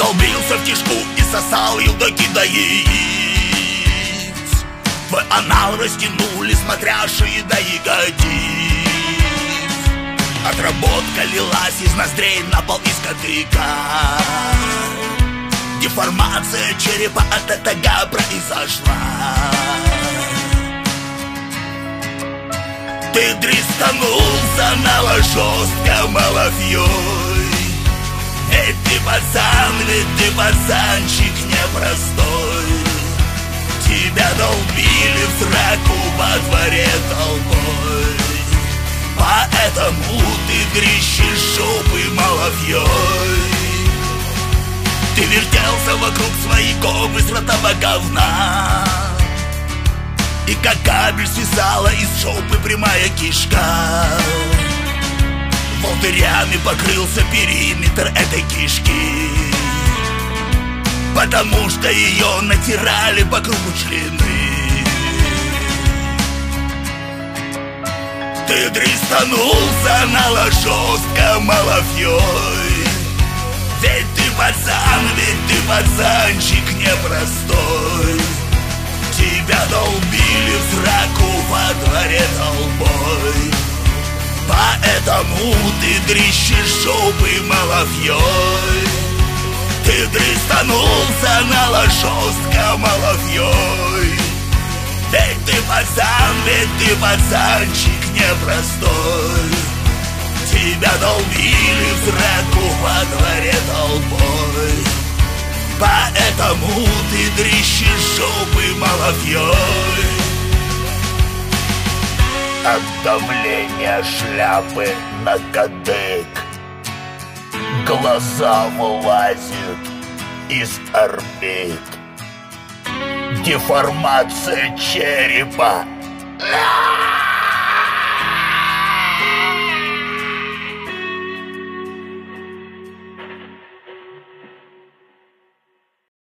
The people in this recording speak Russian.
долбился в кишку и сосал елдаки до яиц. Твой анал растянули смотрящие до ягодиц. Отработка лилась из ноздрей на пол из кадыка. Деформация черепа от этого произошла. Ты дристанулся на жестко малафьей. Ведь ты пацанчик непростой. Тебя долбили в сраку во дворе толпой. Поэтому ты дрищешь жопы малафьей. Ты вертелся вокруг своей ковы с ротова говна. И как кабель свисала из жопы прямая кишка. Волдырями покрылся периметр этой кишки. Потому что ее натирали по кругу члены. Ты дристанулся на жестко малафьей. Ведь ты пацанчик непростой. Тебя долбили в сраку во дворе толпой. Поэтому ты дрищешь жопы малафьей. Ты дристанулся на жестко малафьей. Ведь ты пацанчик непростой. Тебя долбили в сраку во дворе толпой. Поэтому ты дрищешь жопы малафьей. От давления шляпы на кадык глаза вылазят из орбит. Деформация черепа